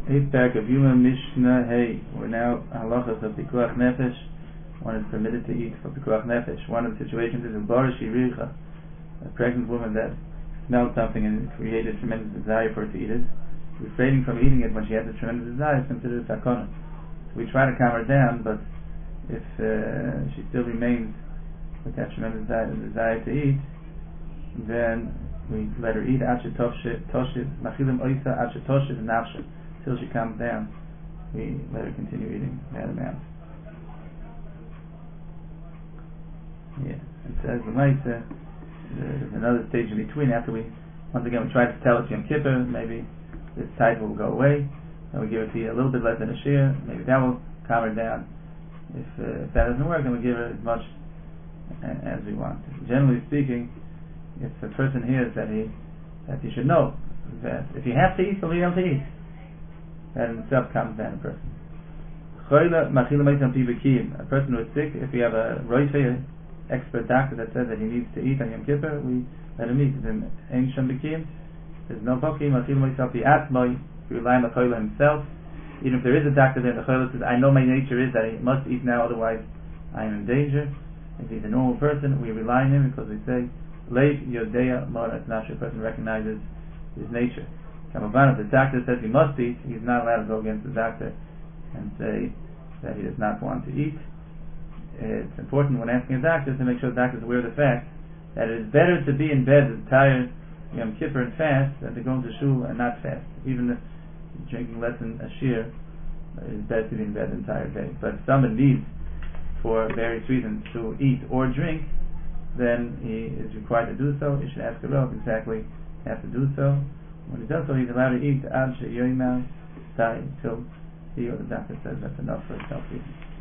Eighth parak of Yuma Mishnah. Hey, we're now halachas of pikuach nefesh. One is permitted to eat for pikuach nefesh. One of the situations is in barish yiricha, a pregnant woman that smelled something and created tremendous desire for her to eat it. Refraining from eating it when she has a tremendous desire is considered a takona. So we try to calm her down, but if she still remains with that tremendous desire to eat, then we let her eat till she calms down. We let her continue eating that amount. Yeah, it says there's another stage in between. After once again we try to tell it Yom Kippur, maybe this type will go away, and we give it to you a little bit less than a share. Maybe that will calm her down. If that doesn't work, then we give her as much as we want. Generally speaking, if the person hears that he should know that if you have to eat, so you have to eat. That in itself calms down a person. A person who is sick, if we have a roife, expert doctor that says that he needs to eat on Yom Kippur, we let him eat. There's no bokim. We rely on the choila himself. Even if there is a doctor there, the choila says, I know my nature is that he must eat now, otherwise I am in danger. If he's a normal person, we rely on him because we say, Leif Yodea Mora, it's not sure a person recognizes his nature. If the doctor says he must eat, he's not allowed to go against the doctor and say that he does not want to eat. It's important when asking a doctor to make sure the doctor is aware of the fact that it is better to be in bed the entire Yom Kippur and fast than to go into shul and not fast. Even if drinking less than a shir, it is better to be in bed the entire day. But if someone needs, for various reasons, to eat or drink, then he is required to do so. He should ask a relative exactly how to do so. When he does so, he's allowed to eat ad sheyoyma till he or the doctor says that's enough for self-eating.